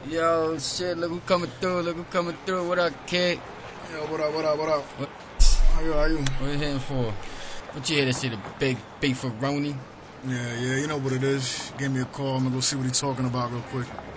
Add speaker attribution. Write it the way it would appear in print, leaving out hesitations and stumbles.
Speaker 1: Yo, shit, look who coming through. What up, kid?
Speaker 2: Yo, what up?
Speaker 1: What,
Speaker 2: How you?
Speaker 1: what you hitting for? What you hear this shit, a big Faroni?
Speaker 2: Yeah, you know what it is. Give me a call. I'm gonna go see what he's talking about real quick.